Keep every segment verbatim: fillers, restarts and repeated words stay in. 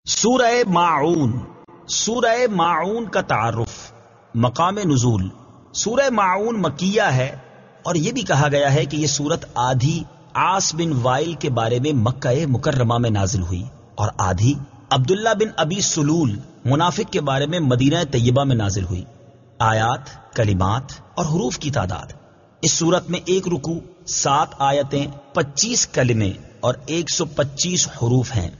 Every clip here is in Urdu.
سورہ ماعون سورہ ماعون کا تعارف، مقام نزول۔ سورہ ماعون مکیہ ہے اور یہ بھی کہا گیا ہے کہ یہ سورت آدھی عاص بن وائل کے بارے میں مکہ مکرمہ میں نازل ہوئی اور آدھی عبداللہ بن ابی سلول منافق کے بارے میں مدینہ طیبہ میں نازل ہوئی۔ آیات، کلمات اور حروف کی تعداد: اس سورت میں ایک رکوع، سات آیتیں، پچیس کلمے اور ایک سو پچیس حروف ہیں۔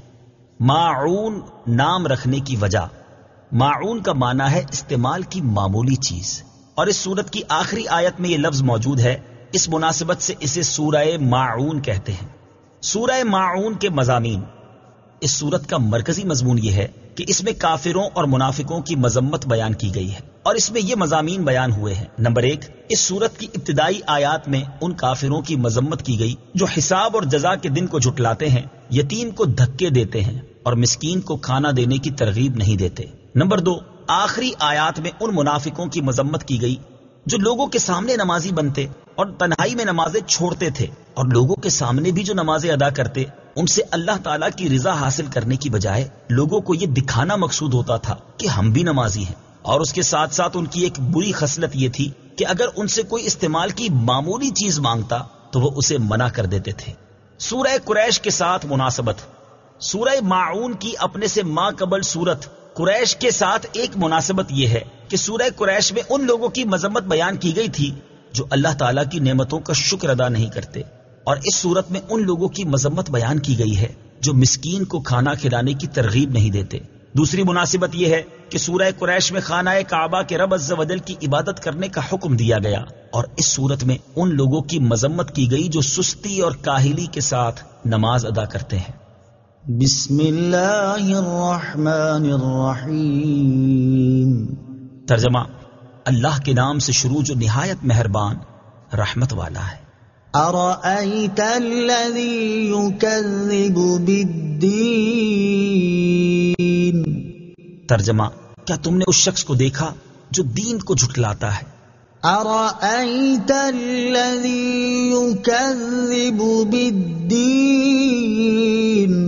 ماعون نام رکھنے کی وجہ، ماعون کا معنی ہے استعمال کی معمولی چیز، اور اس سورت کی آخری آیت میں یہ لفظ موجود ہے، اس مناسبت سے اسے سورہ ماعون کہتے ہیں۔ سورہ ماعون کے مضامین: اس سورت کا مرکزی مضمون یہ ہے کہ اس میں کافروں اور منافقوں کی مذمت بیان کی گئی ہے، اور اس میں یہ مضامین بیان ہوئے ہیں۔ نمبر ایک، اس سورت کی ابتدائی آیات میں ان کافروں کی مذمت کی گئی جو حساب اور جزا کے دن کو جھٹلاتے ہیں، یتیم کو دھکے دیتے ہیں اور مسکین کو کھانا دینے کی ترغیب نہیں دیتے۔ نمبر دو، آخری آیات میں ان منافقوں کی مذمت کی گئی جو لوگوں کے سامنے نمازی بنتے اور تنہائی میں نمازیں چھوڑتے تھے، اور لوگوں کے سامنے بھی جو نمازیں ادا کرتے ان سے اللہ تعالیٰ کی رضا حاصل کرنے کی بجائے لوگوں کو یہ دکھانا مقصود ہوتا تھا کہ ہم بھی نمازی ہیں، اور اس کے ساتھ ساتھ ان کی ایک بری خصلت یہ تھی کہ اگر ان سے کوئی استعمال کی معمولی چیز مانگتا تو وہ اسے منع کر دیتے تھے۔ سورہ قریش کے ساتھ مناسبت: سورہ ماعون کی اپنے سے ما قبل سورت قریش کے ساتھ ایک مناسبت یہ ہے کہ سورہ قریش میں ان لوگوں کی مذمت بیان کی گئی تھی جو اللہ تعالیٰ کی نعمتوں کا شکر ادا نہیں کرتے، اور اس سورت میں ان لوگوں کی مذمت بیان کی گئی ہے جو مسکین کو کھانا کھلانے کی ترغیب نہیں دیتے۔ دوسری مناسبت یہ ہے کہ سورہ قریش میں خانہ کعبہ کے رب عز و جل کی عبادت کرنے کا حکم دیا گیا، اور اس سورت میں ان لوگوں کی مذمت کی گئی جو سستی اور کاہلی کے ساتھ نماز ادا کرتے ہیں۔ بسم اللہ الرحمن الرحیم۔ ترجمہ: اللہ کے نام سے شروع جو نہایت مہربان رحمت والا ہے۔ ارأیت الذی یکذب بالدین۔ ترجمہ: کیا تم نے اس شخص کو دیکھا جو دین کو جھٹلاتا ہے؟ ارأیت الذی یکذب بالدین۔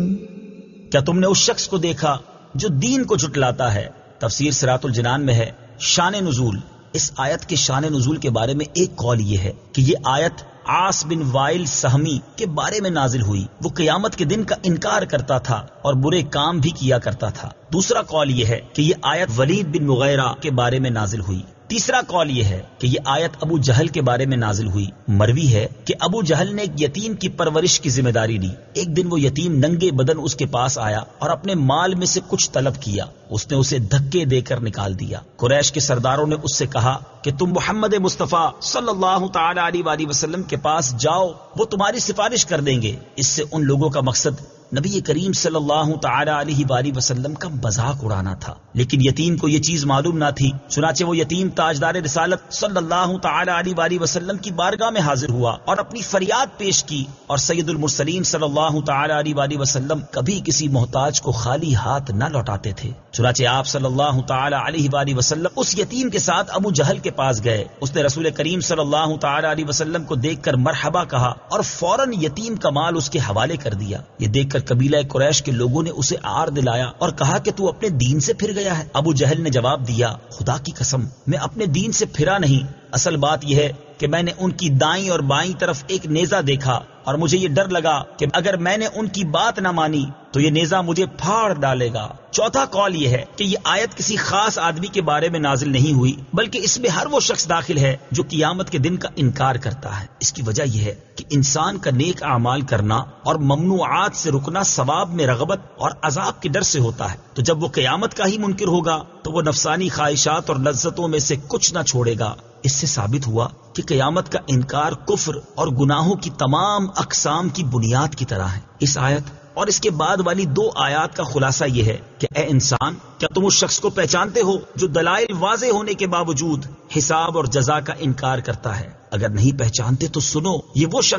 کیا تم نے اس شخص کو دیکھا جو دین کو جھٹلاتا ہے؟ تفسیر صراط الجنان میں ہے۔ شان نزول: اس آیت کے شان نزول کے بارے میں ایک قول یہ ہے کہ یہ آیت عاص بن وائل سہمی کے بارے میں نازل ہوئی، وہ قیامت کے دن کا انکار کرتا تھا اور برے کام بھی کیا کرتا تھا۔ دوسرا قول یہ ہے کہ یہ آیت ولید بن مغیرہ کے بارے میں نازل ہوئی۔ تیسرا قول یہ ہے کہ یہ آیت ابو جہل کے بارے میں نازل ہوئی۔ مروی ہے کہ ابو جہل نے ایک یتیم کی پرورش کی ذمہ داری لی۔ ایک دن وہ یتیم ننگے بدن اس کے پاس آیا اور اپنے مال میں سے کچھ طلب کیا، اس نے اسے دھکے دے کر نکال دیا۔ قریش کے سرداروں نے اس سے کہا کہ تم محمد مصطفیٰ صلی اللہ تعالی علیہ وآلہ وسلم کے پاس جاؤ، وہ تمہاری سفارش کر دیں گے۔ اس سے ان لوگوں کا مقصد نبی کریم صلی اللہ تعالی علیہ وآلہ وسلم کا مذاق اڑانا تھا، لیکن یتیم کو یہ چیز معلوم نہ تھی، چنانچہ وہ یتیم تاجدار رسالت صلی اللہ تعالی علیہ وآلہ وسلم کی بارگاہ میں حاضر ہوا اور اپنی فریاد پیش کی، اور سید المرسلین صلی اللہ تعالی علیہ وآلہ وسلم کبھی کسی محتاج کو خالی ہاتھ نہ لوٹاتے تھے۔ چنانچہ آپ صلی اللہ تعالی علیہ وآلہ وسلم اس یتیم کے ساتھ ابو جہل کے پاس گئے۔ اس نے رسول کریم صلی اللہ تعالی علیہ وسلم کو دیکھ کر مرحبا کہا اور فوراً یتیم کا مال اس کے حوالے کر دیا۔ یہ دیکھ کر قبیلہ قریش کے لوگوں نے اسے آر دلایا اور کہا کہ تو اپنے دین سے پھر گیا ہے۔ ابو جہل نے جواب دیا، خدا کی قسم میں اپنے دین سے پھرا نہیں، اصل بات یہ ہے کہ میں نے ان کی دائیں اور بائیں طرف ایک نیزہ دیکھا اور مجھے یہ ڈر لگا کہ اگر میں نے ان کی بات نہ مانی تو یہ نیزہ مجھے پھاڑ ڈالے گا۔ چوتھا قول یہ ہے کہ یہ آیت کسی خاص آدمی کے بارے میں نازل نہیں ہوئی، بلکہ اس میں ہر وہ شخص داخل ہے جو قیامت کے دن کا انکار کرتا ہے۔ اس کی وجہ یہ ہے کہ انسان کا نیک اعمال کرنا اور ممنوعات سے رکنا ثواب میں رغبت اور عذاب کے ڈر سے ہوتا ہے، تو جب وہ قیامت کا ہی منکر ہوگا تو وہ نفسانی خواہشات اور لذتوں میں سے کچھ نہ چھوڑے گا۔ اس سے ثابت ہوا کہ قیامت کا انکار کفر اور گناہوں کی تمام اقسام کی بنیاد کی طرح ہے۔ اس آیت اور اس کے بعد والی دو آیات کا خلاصہ یہ ہے کہ اے انسان، کیا تم اس شخص کو پہچانتے ہو جو دلائل واضح ہونے کے باوجود حساب اور جزا کا انکار کرتا ہے؟ اگر نہیں پہچانتے تو سنو، یہ وہ شخص ہے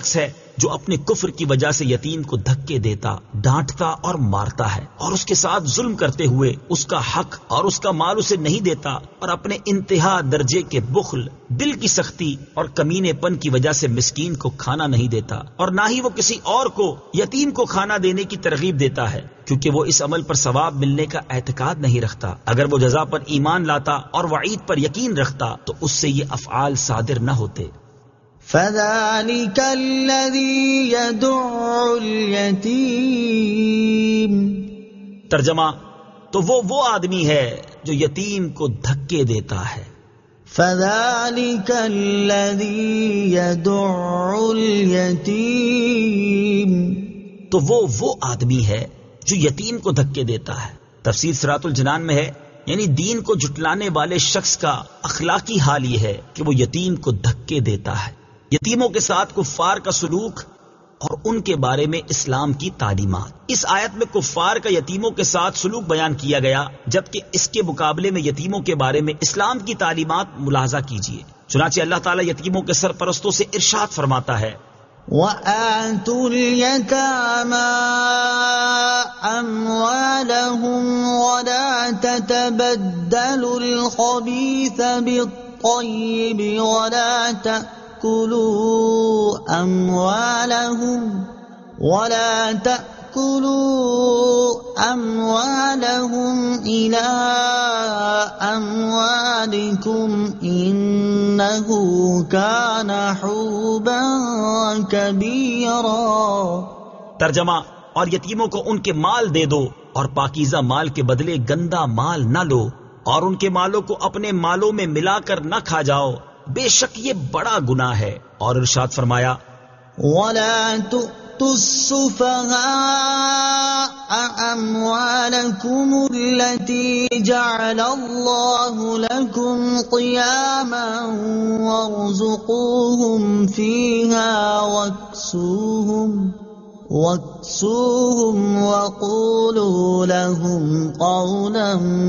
جو اپنے کفر کی وجہ سے یتیم کو دھکے دیتا، ڈانٹتا اور مارتا ہے، اور اس کے ساتھ ظلم کرتے ہوئے اس کا حق اور اس کا مال اسے نہیں دیتا، اور اپنے انتہا درجے کے بخل، دل کی سختی اور کمینے پن کی وجہ سے مسکین کو کھانا نہیں دیتا، اور نہ ہی وہ کسی اور کو یتیم کو کھانا دینے کی ترغیب دیتا ہے، کیونکہ وہ اس عمل پر ثواب ملنے کا اعتقاد نہیں رکھتا۔ اگر وہ جزا پر ایمان لاتا اور وعید پر یقین رکھتا تو اس سے یہ افعال صادر نہ ہوتے۔ فَذَلِكَ الَّذِي يَدُعُّ الْيَتِيمَ۔ ترجمہ، تو وہ وہ آدمی ہے جو یتیم کو دھکے دیتا ہے۔ فَذَلِكَ الَّذِي يَدُعُّ الْيَتِيمَ، تو وہ وہ آدمی ہے جو یتیم کو دھکے دیتا ہے۔ تفسیر صراط الجنان میں ہے، یعنی دین کو جھٹلانے والے شخص کا اخلاقی حال یہ ہے کہ وہ یتیم کو دھکے دیتا ہے۔ یتیموں کے ساتھ کفار کا سلوک اور ان کے بارے میں اسلام کی تعلیمات۔ اس آیت میں کفار کا یتیموں کے ساتھ سلوک بیان کیا گیا، جبکہ اس کے مقابلے میں یتیموں کے بارے میں اسلام کی تعلیمات ملاحظہ کیجیے۔ چنانچہ اللہ تعالیٰ یتیموں کے سرپرستوں سے ارشاد فرماتا ہے، وَآتُوا الْيَتَامَى أَمْوَالَهُمْ وَلَا تَتَبَدَّلُوا الْخَبِيثَ بِالطَّيِّبِ وَلَا تَأْكُلُوا أَمْوَالَهُمْ وَلَا تَأْكُلُوا أَمْوَالَهُمْ إِلَىٰ أَمْوَالِكُمْ إِنَّهُ كَانَ حُوبًا كَبِيرًا۔ ترجمہ، اور یتیموں کو ان کے مال دے دو، اور پاکیزہ مال کے بدلے گندا مال نہ لو، اور ان کے مالوں کو اپنے مالوں میں ملا کر نہ کھا جاؤ، بے شک یہ بڑا گناہ ہے۔ اور ارشاد فرمایا، وَلَا تُؤْتُوا السُّفَهَاءَ أَمْوَالَكُمُ الَّتِي جَعَلَ اللَّهُ لَكُمْ قِيَامًا وَارْزُقُوهُمْ فِيهَا وَاكْسُوهُمْ وَاكْسُوهُمْ وَقُولُوا لَهُمْ قَوْلًا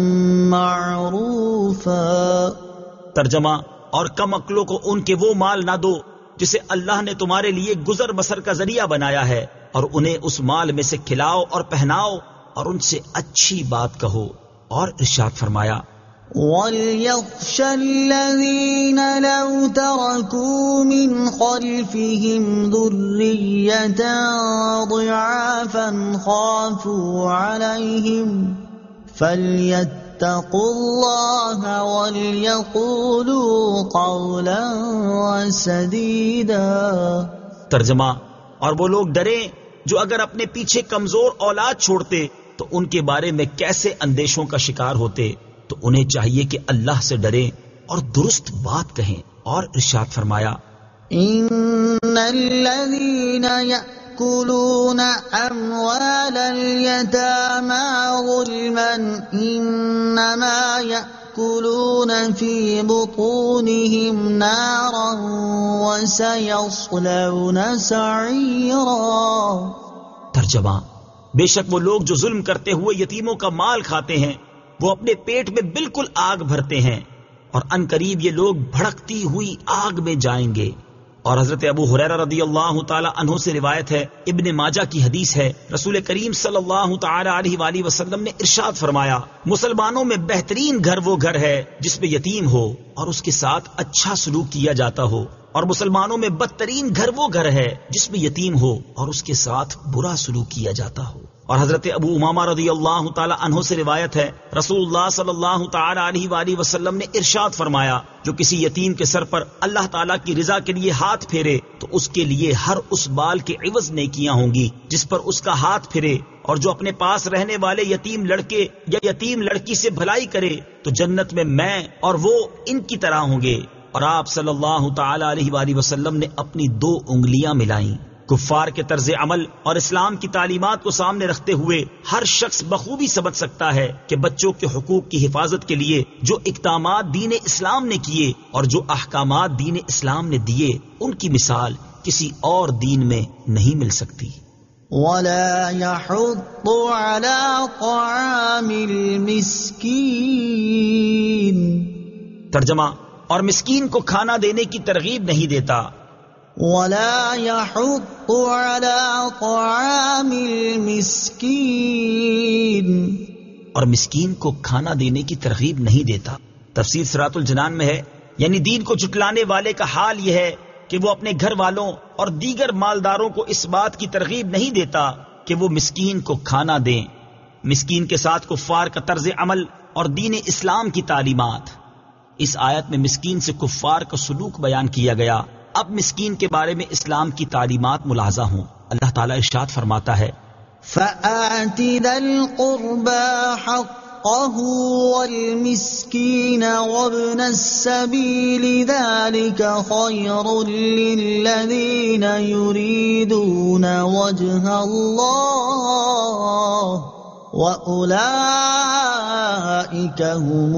مَّعْرُوفًا۔ ترجمہ، اور کم عقلوں کو ان کے وہ مال نہ دو جسے اللہ نے تمہارے لیے گزر بسر کا ذریعہ بنایا ہے، اور انہیں اس مال میں سے کھلاؤ اور پہناؤ، اور ان سے اچھی بات کہو۔ اور ارشاد فرمایا، وَلْيَخْشَ الَّذِينَ لَوْ تَرَكُوا مِنْ خَلْفِهِمْ ذُرِّيَّةً ضِعَافًا خَافُوا عَلَيْهِمْ فَلْيَتَّقُوا اللَّهَ وَلْيَقُولُوا قَوْلًا سَدِيدًا۔ ترجمہ، اور وہ لوگ ڈریں جو اگر اپنے پیچھے کمزور اولاد چھوڑتے تو ان کے بارے میں کیسے اندیشوں کا شکار ہوتے، تو انہیں چاہیے کہ اللہ سے ڈریں اور درست بات کہیں۔ اور ارشاد فرمایا، إِنَّ الَّذِينَ يَأْكُلُونَ أَمْوَالَ الْيَتَامَى ظُلْمًا إِنَّمَا يَأْكُلُونَ فِي بُطُونِهِمْ نَارًا وَسَيَصْلَوْنَ سَعِيرًا۔ ترجمہ، بے شک وہ لوگ جو ظلم کرتے ہوئے یتیموں کا مال کھاتے ہیں وہ اپنے پیٹ میں بالکل آگ بھرتے ہیں، اور ان قریب یہ لوگ بھڑکتی ہوئی آگ میں جائیں گے۔ اور حضرت ابو ہریرہ رضی اللہ تعالی عنہ سے روایت ہے، ابن ماجہ کی حدیث ہے، رسول کریم صلی اللہ تعالی علیہ وآلہ وسلم نے ارشاد فرمایا، مسلمانوں میں بہترین گھر وہ گھر ہے جس میں یتیم ہو اور اس کے ساتھ اچھا سلوک کیا جاتا ہو، اور مسلمانوں میں بدترین گھر وہ گھر ہے جس میں یتیم ہو اور اس کے ساتھ برا سلوک کیا جاتا ہو۔ اور حضرت ابو امامہ رضی اللہ تعالی عنہ سے روایت ہے، رسول اللہ صلی اللہ تعالی علیہ وآلہ وسلم نے ارشاد فرمایا، جو کسی یتیم کے سر پر اللہ تعالیٰ کی رضا کے لیے ہاتھ پھیرے تو اس کے لیے ہر اس بال کے عوض نیکیاں ہوں گی جس پر اس کا ہاتھ پھرے، اور جو اپنے پاس رہنے والے یتیم لڑکے یا یتیم لڑکی سے بھلائی کرے تو جنت میں میں اور وہ ان کی طرح ہوں گے۔ اور آپ صلی اللہ تعالی علیہ وآلہ وسلم نے اپنی دو انگلیاں ملائیں۔ کفار کے طرز عمل اور اسلام کی تعلیمات کو سامنے رکھتے ہوئے ہر شخص بخوبی سمجھ سکتا ہے کہ بچوں کے حقوق کی حفاظت کے لیے جو اقدامات دین اسلام نے کیے اور جو احکامات دین اسلام نے دیے، ان کی مثال کسی اور دین میں نہیں مل سکتی۔ وَلَا يَحُضُّ عَلَى طَعَامِ الْمِسْكِينِ۔ ترجمہ، اور مسکین کو کھانا دینے کی ترغیب نہیں دیتا۔ ولا يحض على طعام المسكين، اور مسکین کو کھانا دینے کی ترغیب نہیں دیتا۔ تفسیر صراط الجنان میں ہے یعنی دین کو جھٹلانے والے کا حال یہ ہے کہ وہ اپنے گھر والوں اور دیگر مالداروں کو اس بات کی ترغیب نہیں دیتا کہ وہ مسکین کو کھانا دیں۔ مسکین کے ساتھ کفار کا طرز عمل اور دین اسلام کی تعلیمات۔ اس آیت میں مسکین سے کفار کا سلوک بیان کیا گیا۔ اب مسکین کے بارے میں اسلام کی تعلیمات ملاحظہ ہوں۔ اللہ تعالیٰ ارشاد فرماتا ہے فآت ذا القربى حقه والمسكين وابن السبيل ذلك خير للذين يريدون وجه الله وأولئك هم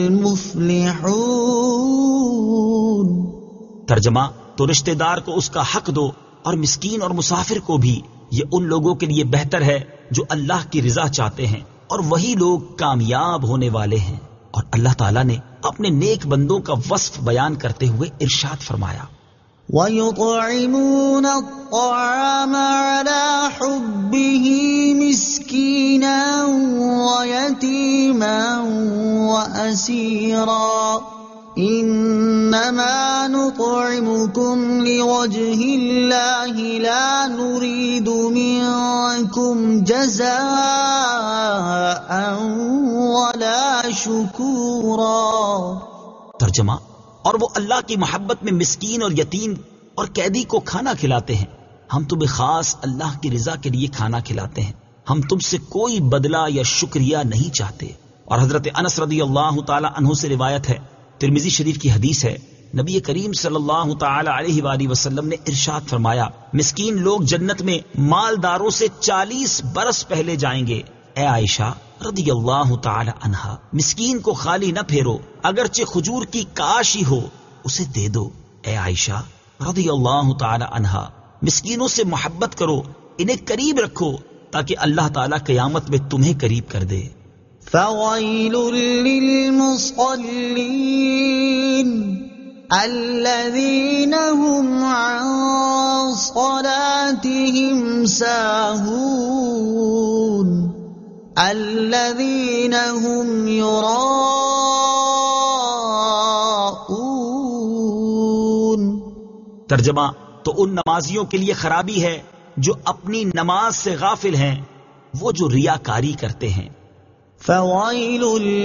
المفلحون۔ ترجمہ، تو رشتہ دار کو اس کا حق دو اور مسکین اور مسافر کو بھی، یہ ان لوگوں کے لیے بہتر ہے جو اللہ کی رضا چاہتے ہیں، اور وہی لوگ کامیاب ہونے والے ہیں۔ اور اللہ تعالیٰ نے اپنے نیک بندوں کا وصف بیان کرتے ہوئے ارشاد فرمایا وَيُطْعِمُونَ الطَّعَامَ عَلَى حُبِّهِ مِسْكِينًا وَيَتِيمًا وَأَسِيرًا إِنَّمَا نُطْعِمُكُمْ لِوَجْهِ اللَّهِ لَا نُرِيدُ مِنكُمْ جَزَاءً وَلَا شُكُورًا۔ ترجمہ، اور وہ اللہ کی محبت میں مسکین اور یتیم اور قیدی کو کھانا کھلاتے ہیں۔ ہم تمہیں خاص اللہ کی رضا کے لیے کھانا کھلاتے ہیں، ہم تم سے کوئی بدلہ یا شکریہ نہیں چاہتے۔ اور حضرت انس رضی اللہ تعالی عنہ سے روایت ہے، ترمذی شریف کی حدیث ہے، نبی کریم صلی اللہ تعالی علیہ وآلہ وسلم نے ارشاد فرمایا، مسکین لوگ جنت میں مالداروں سے چالیس برس پہلے جائیں گے۔ اے عائشہ رضی اللہ تعالی عنہا، مسکین کو خالی نہ پھیرو، اگرچہ کھجور کی کاش ہی ہو اسے دے دو۔ اے عائشہ رضی اللہ تعالی عنہا، مسکینوں سے محبت کرو، انہیں قریب رکھو تاکہ اللہ تعالی قیامت میں تمہیں قریب کر دے۔ فَوَيْلٌ لِّلْمُصَلِّينَ الَّذِينَ هُمْ عَن صَلَاتِهِمْ سَاهُونَ الَّذِينَ هُمْ يُرَاءُونَ۔ ترجمہ، تو ان نمازیوں کے لیے خرابی ہے جو اپنی نماز سے غافل ہیں، وہ جو ریاکاری کرتے ہیں۔ فَوَيْلٌ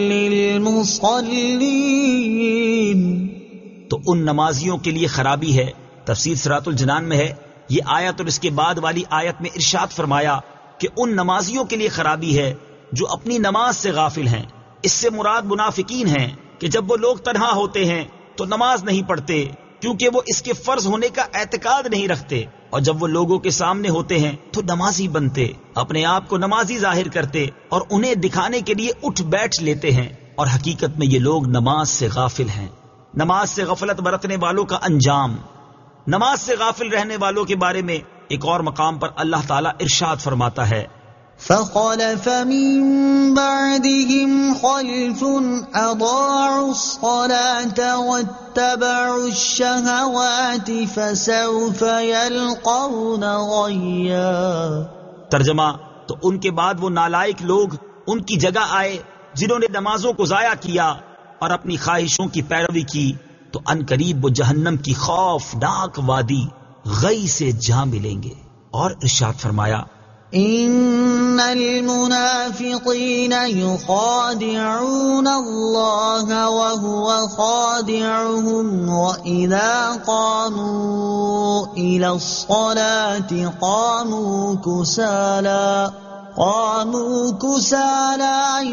لِّلْمُصَلِّينَ، تو ان نمازیوں کے لیے خرابی ہے۔ تفسیر صراط الجنان میں ہے، یہ آیت اور اس کے بعد والی آیت میں ارشاد فرمایا کہ ان نمازیوں کے لیے خرابی ہے جو اپنی نماز سے غافل ہیں۔ اس سے مراد منافقین ہیں کہ جب وہ لوگ تنہا ہوتے ہیں تو نماز نہیں پڑھتے، کیونکہ وہ اس کے فرض ہونے کا اعتقاد نہیں رکھتے، اور جب وہ لوگوں کے سامنے ہوتے ہیں تو نمازی بنتے، اپنے آپ کو نمازی ظاہر کرتے اور انہیں دکھانے کے لیے اٹھ بیٹھ لیتے ہیں، اور حقیقت میں یہ لوگ نماز سے غافل ہیں۔ نماز سے غفلت برتنے والوں کا انجام۔ نماز سے غافل رہنے والوں کے بارے میں ایک اور مقام پر اللہ تعالیٰ ارشاد فرماتا ہے فَخَلَفَ مِن بَعْدِهِمْ خَلْفٌ أَضَاعُوا الصَّلَاةَ وَاتَّبَعُوا الشَّهَوَاتِ فَسَوْفَ يَلْقَوْنَ غَيًّا۔ ترجمہ، تو ان کے بعد وہ نالائق لوگ ان کی جگہ آئے جنہوں نے نمازوں کو ضائع کیا اور اپنی خواہشوں کی پیروی کی، تو ان قریب وہ جہنم کی خوفناک وادی غی سے جا ملیں گے۔ اور ارشاد فرمایا ان المنافقین یخادعون اللہ وهو خادعهم وَإِذَا قاموا إِلَى الصَّلَاةِ قاموا كسالى قاموا كسالى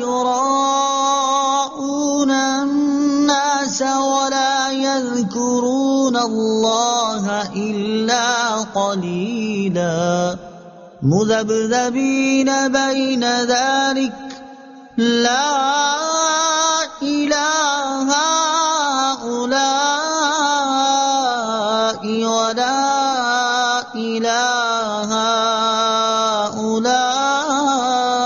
يراءون الناس ولا يذكرون الله إلا قليلا مذبذبين بين ذلك لا إله هؤلاء ولا إله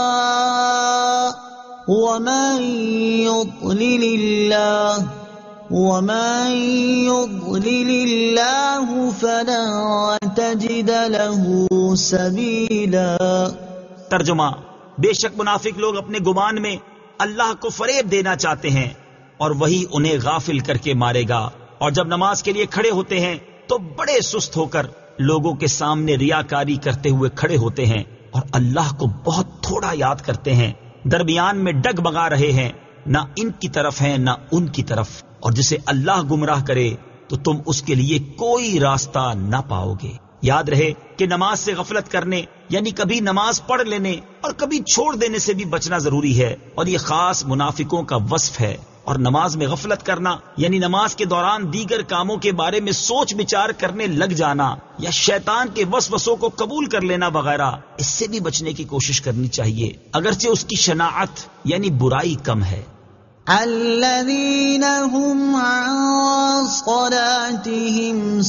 هؤلاء ومن يضلل الله ومن يضلل الله فلن تجد له سبيلا۔ ترجمہ: بے شک منافق لوگ اپنے گمان میں اللہ کو فریب دینا چاہتے ہیں اور وہی انہیں غافل کر کے مارے گا، اور جب نماز کے لیے کھڑے ہوتے ہیں تو بڑے سست ہو کر لوگوں کے سامنے ریاکاری کرتے ہوئے کھڑے ہوتے ہیں اور اللہ کو بہت تھوڑا یاد کرتے ہیں، درمیان میں ڈگ بگا رہے ہیں، نہ ان کی طرف ہیں نہ ان کی طرف، اور جسے اللہ گمراہ کرے تو تم اس کے لیے کوئی راستہ نہ پاؤ گے۔ یاد رہے کہ نماز سے غفلت کرنے یعنی کبھی نماز پڑھ لینے اور کبھی چھوڑ دینے سے بھی بچنا ضروری ہے، اور یہ خاص منافقوں کا وصف ہے۔ اور نماز میں غفلت کرنا یعنی نماز کے دوران دیگر کاموں کے بارے میں سوچ بچار کرنے لگ جانا یا شیطان کے وسوسوں کو قبول کر لینا وغیرہ، اس سے بھی بچنے کی کوشش کرنی چاہیے، اگرچہ اس کی شناعت یعنی برائی کم ہے۔ الذين هم عن صلاتهم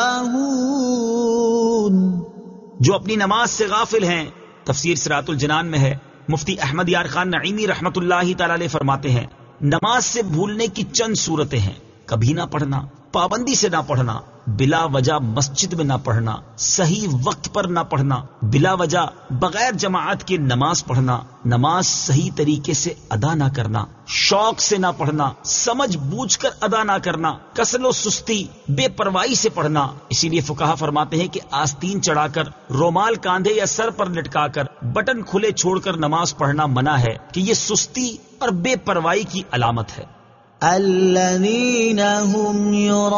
ساهون، جو اپنی نماز سے غافل ہیں۔ تفسیر صراط الجنان میں ہے، مفتی احمد یار خان نعیمی رحمت اللہ تعالی علیہ فرماتے ہیں، نماز سے بھولنے کی چند صورتیں ہیں: کبھی نہ پڑھنا، پابندی سے نہ پڑھنا، بلا وجہ مسجد میں نہ پڑھنا، صحیح وقت پر نہ پڑھنا، بلا وجہ بغیر جماعت کے نماز پڑھنا، نماز صحیح طریقے سے ادا نہ کرنا، شوق سے نہ پڑھنا، سمجھ بوجھ کر ادا نہ کرنا، کسل و سستی بے پرواہی سے پڑھنا۔ اسی لیے فقہا فرماتے ہیں کہ آستین چڑھا کر، رومال کاندھے یا سر پر لٹکا کر، بٹن کھلے چھوڑ کر نماز پڑھنا منع ہے کہ یہ سستی اور بے پرواہی کی علامت ہے۔ الذين هم يراءون،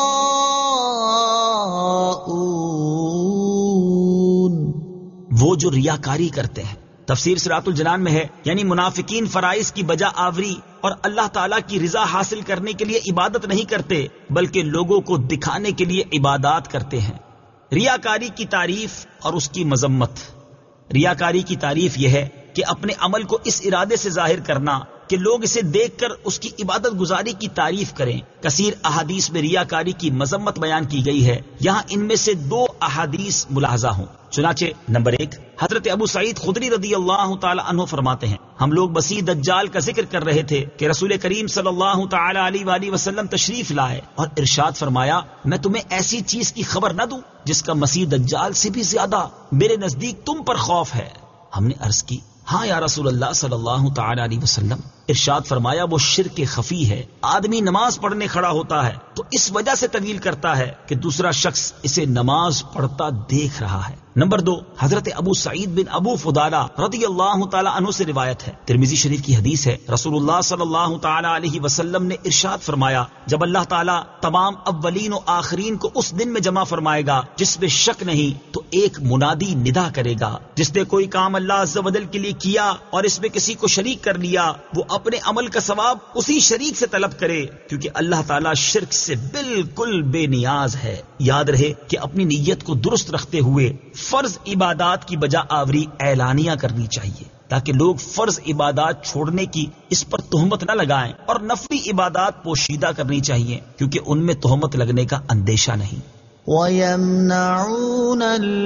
وہ جو ریاکاری کرتے ہیں۔ تفسیر صراط الجنان میں ہے، یعنی منافقین فرائض کی بجا آوری اور اللہ تعالیٰ کی رضا حاصل کرنے کے لیے عبادت نہیں کرتے، بلکہ لوگوں کو دکھانے کے لیے عبادات کرتے ہیں۔ ریاکاری کی تعریف اور اس کی مذمت۔ ریاکاری کی تعریف یہ ہے کہ اپنے عمل کو اس ارادے سے ظاہر کرنا کہ لوگ اسے دیکھ کر اس کی عبادت گزاری کی تعریف کریں۔ کثیر احادیث میں ریاکاری کی مذمت بیان کی گئی ہے، یہاں ان میں سے دو احادیث ملاحظہ ہوں۔ چنانچہ نمبر ایک، حضرت ابو سعید خدری رضی اللہ تعالی عنہ فرماتے ہیں، ہم لوگ مسیح دجال کا ذکر کر رہے تھے کہ رسول کریم صلی اللہ تعالی علیہ وآلہ وسلم تشریف لائے اور ارشاد فرمایا، میں تمہیں ایسی چیز کی خبر نہ دوں جس کا مسیح دجال سے بھی زیادہ میرے نزدیک تم پر خوف ہے۔ ہم نے عرض کی، ہاں یا رسول اللہ صلی اللہ تعالی علیہ وسلم۔ ارشاد فرمایا، وہ شرک خفی ہے، آدمی نماز پڑھنے کھڑا ہوتا ہے تو اس وجہ سے طویل کرتا ہے کہ دوسرا شخص اسے نماز پڑھتا دیکھ رہا ہے۔ نمبر دو، حضرت ابو سعید بن ابو فضالہ رضی اللہ تعالی عنہ سے روایت ہے، ترمذی شریف کی حدیث ہے، رسول اللہ صلی اللہ تعالی علیہ وسلم نے ارشاد فرمایا، جب اللہ تعالی تمام اولین و آخرین کو اس دن میں جمع فرمائے گا جس میں شک نہیں، تو ایک منادی ندا کرے گا، جس نے کوئی کام اللہ عز و جل کے لیے کیا اور اس میں کسی کو شریک کر لیا، وہ اپنے عمل کا ثواب اسی شریک سے طلب کرے، کیونکہ اللہ تعالیٰ شرک سے بالکل بے نیاز ہے۔ یاد رہے کہ اپنی نیت کو درست رکھتے ہوئے فرض عبادات کی بجا آوری اعلانیہ کرنی چاہیے، تاکہ لوگ فرض عبادات چھوڑنے کی اس پر تہمت نہ لگائیں، اور نفلی عبادات پوشیدہ کرنی چاہیے کیونکہ ان میں تہمت لگنے کا اندیشہ نہیں۔ وَيَمْنَعُونَ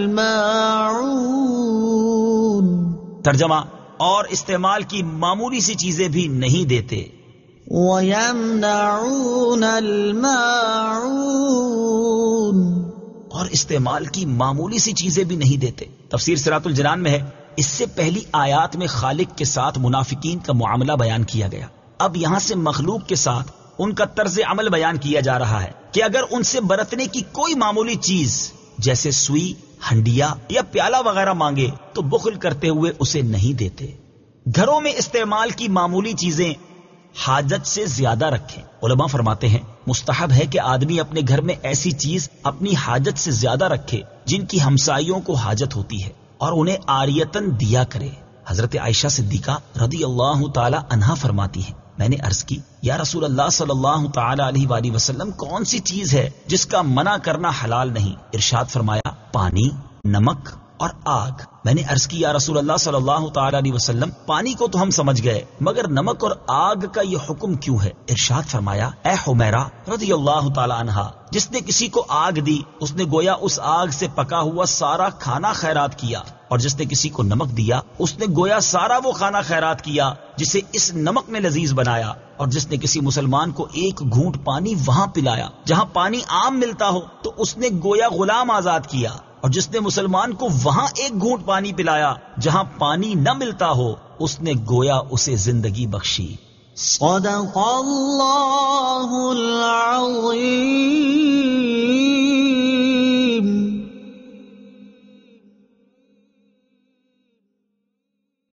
الْمَاعُونَ، ترجمہ، اور استعمال کی معمولی سی چیزیں بھی نہیں دیتے۔ وَيَمْنَعُونَ الْمَاعُونَ، اور استعمال کی معمولی سی چیزیں بھی نہیں دیتے۔ تفسیر صراط الجنان میں ہے، اس سے پہلی آیات میں خالق کے ساتھ منافقین کا معاملہ بیان کیا گیا، اب یہاں سے مخلوق کے ساتھ ان کا طرز عمل بیان کیا جا رہا ہے کہ اگر ان سے برتنے کی کوئی معمولی چیز جیسے سوئی، ہنڈیا یا پیالہ وغیرہ مانگے تو بخل کرتے ہوئے اسے نہیں دیتے۔ گھروں میں استعمال کی معمولی چیزیں حاجت سے زیادہ رکھیں۔ علماء فرماتے ہیں مستحب ہے کہ آدمی اپنے گھر میں ایسی چیز اپنی حاجت سے زیادہ رکھے جن کی ہمسائیوں کو حاجت ہوتی ہے اور انہیں عاریتاً دیا کرے۔ حضرت عائشہ صدیقہ رضی اللہ تعالی عنہا فرماتی ہیں، میں نے عرض کی، یا رسول اللہ صلی اللہ تعالی علیہ وآلہ وسلم، کون سی چیز ہے جس کا منع کرنا حلال نہیں؟ ارشاد فرمایا، پانی، نمک اور آگ۔ میں نے عرض کی، یا رسول اللہ صلی اللہ تعالی علیہ وسلم، پانی کو تو ہم سمجھ گئے، مگر نمک اور آگ کا یہ حکم کیوں ہے؟ ارشاد فرمایا، اے حمیرہ رضی اللہ تعالی عنہا، جس نے کسی کو آگ دی اس نے گویا اس آگ سے پکا ہوا سارا کھانا خیرات کیا، اور جس نے کسی کو نمک دیا اس نے گویا سارا وہ کھانا خیرات کیا جسے اس نمک نے لذیذ بنایا۔ اور جس نے کسی مسلمان کو ایک گھونٹ پانی وہاں پلایا جہاں پانی عام ملتا ہو تو اس نے گویا غلام آزاد کیا، اور جس نے مسلمان کو وہاں ایک گھونٹ پانی پلایا جہاں پانی نہ ملتا ہو اس نے گویا اسے زندگی بخشی۔ صدق اللہ العظیم۔